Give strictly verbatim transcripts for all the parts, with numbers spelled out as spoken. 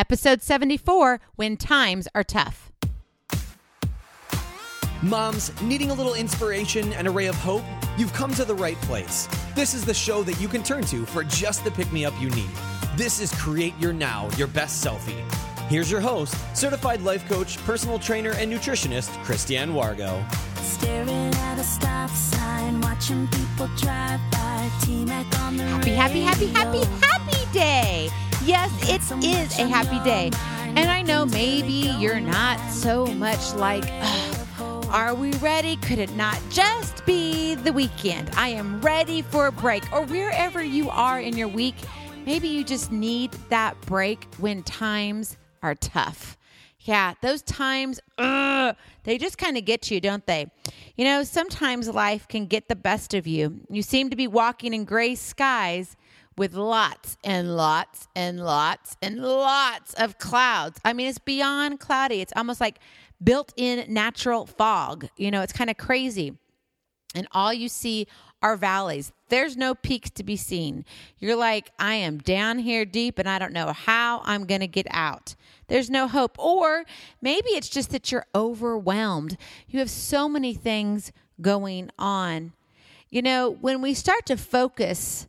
Episode seventy-four, When Times Are Tough. Moms, needing a little inspiration and a ray of hope? You've come to the right place. This is the show that you can turn to for just the pick-me-up you need. This is Create Your Now, Your Best Selfie. Here's your host, certified life coach, personal trainer, and nutritionist, Christiane Wargo. Staring at a stop sign, watching people drive by, T-Mac on the Happy, happy, happy, happy, happy day. Yes, it is a happy day. And I know maybe you're not so much like, ugh, are we ready? Could it not just be the weekend? I am ready for a break. Or wherever you are in your week, maybe you just need that break when times are tough. Yeah, those times, ugh, they just kind of get you, don't they? You know, sometimes life can get the best of you. You seem to be walking in gray skies with lots and lots and lots and lots of clouds. I mean, it's beyond cloudy. It's almost like built-in natural fog. You know, it's kind of crazy. And all you see are valleys. There's no peaks to be seen. You're like, I am down here deep and I don't know how I'm going to get out. There's no hope. Or maybe it's just that you're overwhelmed. You have so many things going on. You know, when we start to focus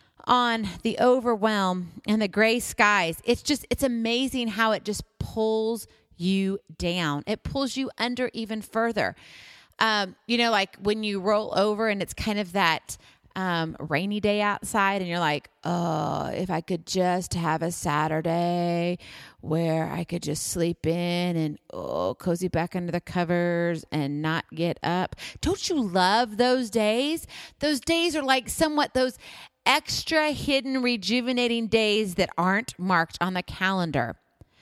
on the overwhelm and the gray skies, it's just, it's amazing how it just pulls you down. It pulls you under even further. Um, you know, like when you roll over and it's kind of that um, rainy day outside and you're like, oh, if I could just have a Saturday where I could just sleep in and, oh, cozy back under the covers and not get up. Don't you love those days? Those days are like somewhat those extra hidden rejuvenating days that aren't marked on the calendar.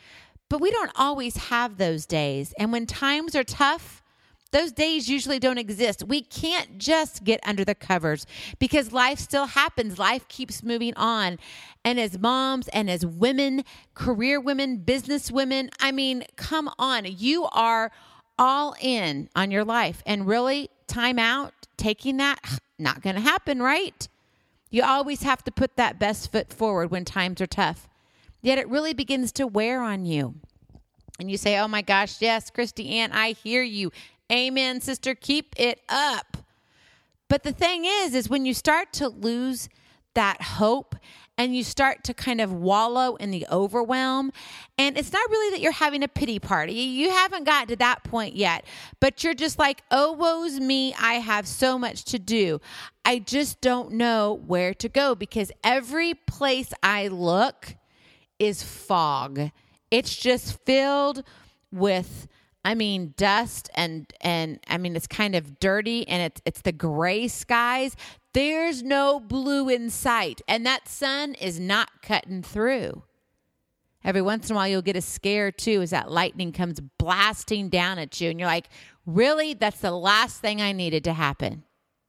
But we don't always have those days. And when times are tough, those days usually don't exist. We can't just get under the covers because life still happens. Life keeps moving on. And as moms and as women, career women, business women, I mean, come on. You are all in on your life. And really, time out, taking that, not going to happen, right? You always have to put that best foot forward when times are tough. Yet it really begins to wear on you. And you say, oh my gosh, yes, Christiane, I hear you. Amen, sister, keep it up. But the thing is, is when you start to lose that hope and you start to kind of wallow in the overwhelm, and it's not really that you're having a pity party. You haven't gotten to that point yet, but you're just like, oh, woe's me. I have so much to do. I just don't know where to go because every place I look is fog. It's just filled with, I mean, dust and, and I mean, it's kind of dirty and it's, it's the gray skies. There's no blue in sight and that sun is not cutting through. Every once in a while, you'll get a scare too as that lightning comes blasting down at you and you're like, really? That's the last thing I needed to happen.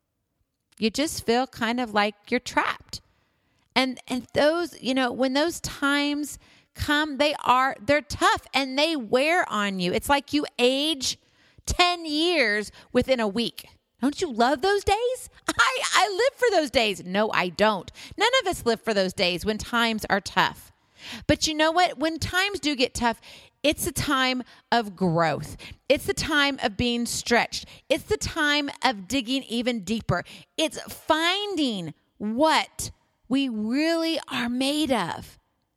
You just feel kind of like you're trapped. And, and those, you know, when those times come, they are, they're tough and they wear on you. It's like you age ten years within a week. Don't you love those days? I, I live for those days. No, I don't. None of us live for those days when times are tough. But you know what? When times do get tough, it's a time of growth. It's the time of being stretched. It's the time of digging even deeper. It's finding what we really are made of.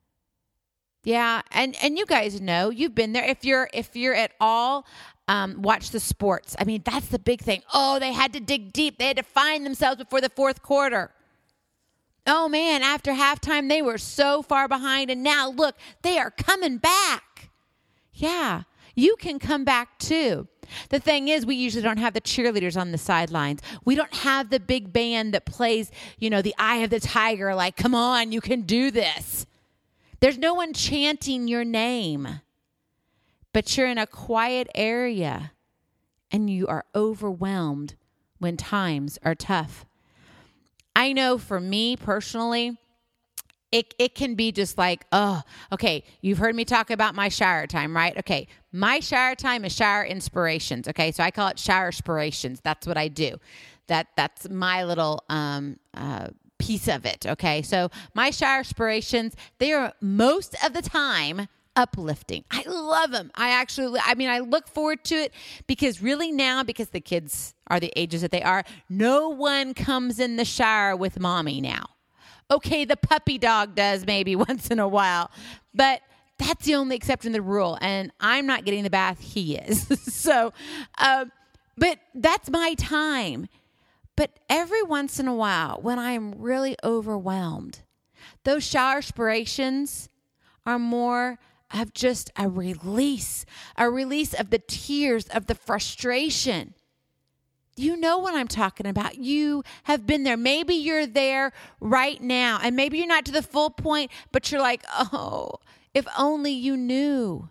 Yeah, and, and you guys know, you've been there. If you're if you're at all, um, watch the sports. I mean, that's the big thing. Oh, they had to dig deep. They had to find themselves before the fourth quarter. Oh, man, after halftime, they were so far behind. And now, look, they are coming back. Yeah, you can come back too. The thing is, we usually don't have the cheerleaders on the sidelines. We don't have the big band that plays, you know, the Eye of the Tiger, like, come on, you can do this. There's no one chanting your name, but you're in a quiet area and you are overwhelmed when times are tough. I know for me personally, it it can be just like, oh, okay, you've heard me talk about my shower time, right? Okay, my shower time is shower inspirations, okay? So I call it shower inspirations. That's what I do. That That's my little um uh piece of it, okay? So my shower inspirations, they are most of the time uplifting. I love them. I actually, I mean, I look forward to it because really now, because the kids are the ages that they are, no one comes in the shower with mommy now. Okay, the puppy dog does maybe once in a while, but that's the only exception to the rule. And I'm not getting the bath. He is. so, um, but that's my time. But every once in a while, when I'm really overwhelmed, those shower spirations are more of just a release, a release of the tears, of the frustration. You know what I'm talking about. You have been there. Maybe you're there right now, and maybe you're not to the full point, but you're like, oh, if only you knew.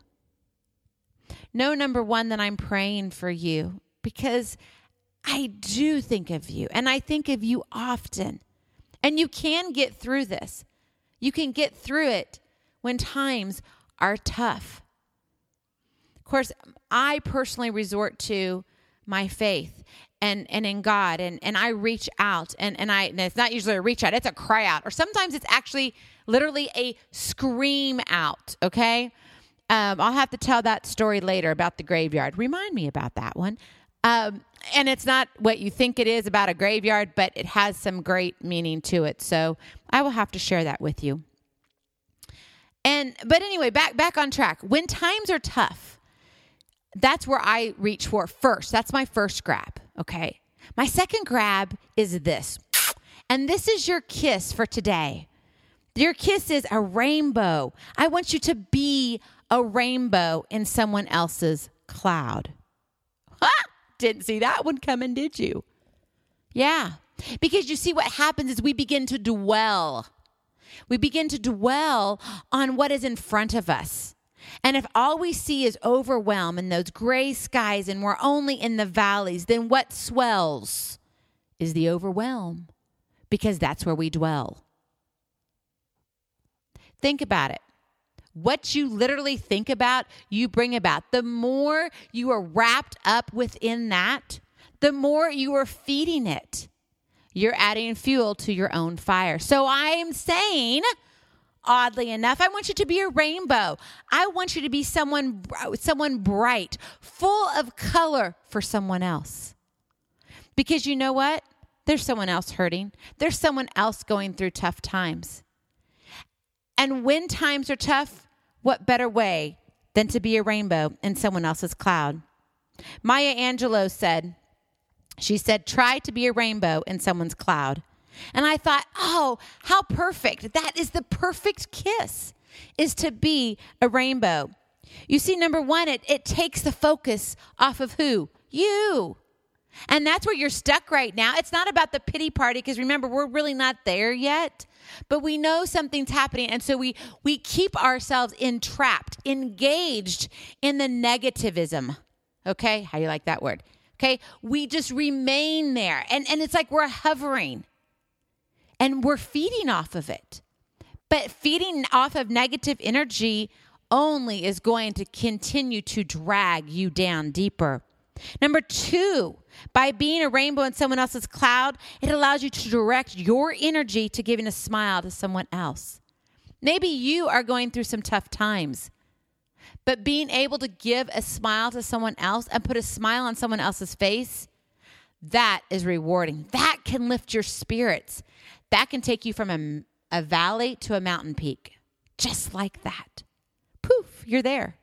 Know, number one, that I'm praying for you because I do think of you, and I think of you often. And you can get through this. You can get through it when times are tough. Of course, I personally resort to my faith and, and in God, and, and I reach out, and, and I and it's not usually a reach out, it's a cry out, or sometimes it's actually literally a scream out, okay? Um, I'll have to tell that story later about the graveyard. Remind me about that one. Um, and it's not what you think it is about a graveyard, but it has some great meaning to it. So I will have to share that with you. And, but anyway, back, back on track. When times are tough, that's where I reach for first. That's my first grab. Okay. My second grab is this. And this is your kiss for today. Your kiss is a rainbow. I want you to be a rainbow in someone else's cloud. Ha! Didn't see that one coming, did you? Yeah. Because you see, what happens is we begin to dwell. We begin to dwell on what is in front of us. And if all we see is overwhelm and those gray skies and we're only in the valleys, then what swells is the overwhelm, because that's where we dwell. Think about it. What you literally think about, you bring about. The more you are wrapped up within that, the more you are feeding it. You're adding fuel to your own fire. So I'm saying, oddly enough, I want you to be a rainbow. I want you to be someone, someone bright, full of color for someone else. Because you know what? There's someone else hurting. There's someone else going through tough times. And when times are tough, what better way than to be a rainbow in someone else's cloud? Maya Angelou said, she said, try to be a rainbow in someone's cloud. And I thought, oh, how perfect. That is the perfect kiss, is to be a rainbow. You see, number one, it, it takes the focus off of who? You. And that's where you're stuck right now. It's not about the pity party, because remember, we're really not there yet. But we know something's happening, and so we we keep ourselves entrapped, engaged in the negativism. Okay? How do you like that word? Okay? We just remain there, and, and it's like we're hovering, and we're feeding off of it. But feeding off of negative energy only is going to continue to drag you down deeper. Number two, by being a rainbow in someone else's cloud, it allows you to direct your energy to giving a smile to someone else. Maybe you are going through some tough times, but being able to give a smile to someone else and put a smile on someone else's face, that is rewarding. That can lift your spirits. That can take you from a, a valley to a mountain peak. Just like that. Poof, you're there.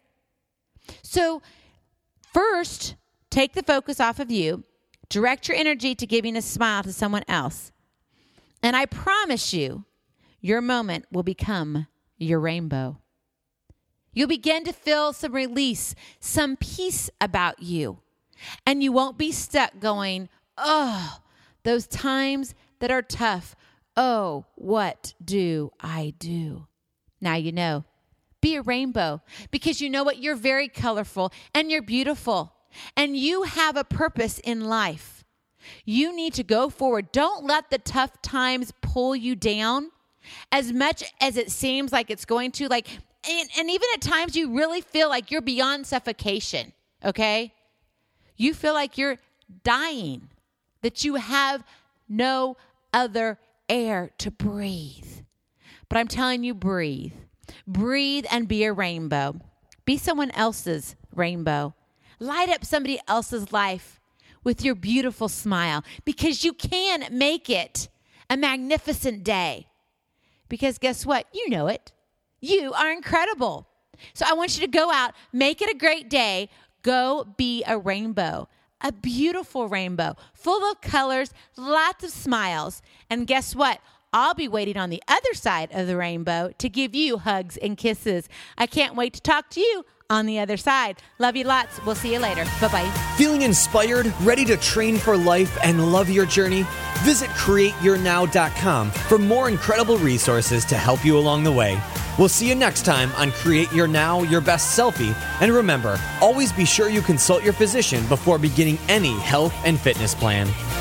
So first, take the focus off of you. Direct your energy to giving a smile to someone else. And I promise you, your moment will become your rainbow. You'll begin to feel some release, some peace about you. And you won't be stuck going, oh, those times that are tough. Oh, what do I do? Now you know. Be a rainbow, because you know what? You're very colorful and you're beautiful. And you have a purpose in life. You need to go forward. Don't let the tough times pull you down as much as it seems like it's going to. Like, and, and even at times you really feel like you're beyond suffocation, okay? You feel like you're dying, that you have no other air to breathe. But I'm telling you, breathe. Breathe and be a rainbow. Be someone else's rainbow. Light up somebody else's life with your beautiful smile, because you can make it a magnificent day. Because guess what? You know it. You are incredible. So I want you to go out, make it a great day. Go be a rainbow, a beautiful rainbow, full of colors, lots of smiles. And guess what? I'll be waiting on the other side of the rainbow to give you hugs and kisses. I can't wait to talk to you on the other side. Love you lots. We'll see you later. Bye-bye. Feeling inspired, ready to train for life, and love your journey? Visit create your now dot com for more incredible resources to help you along the way. We'll see you next time on Create Your Now, Your Best Selfie. And remember, always be sure you consult your physician before beginning any health and fitness plan.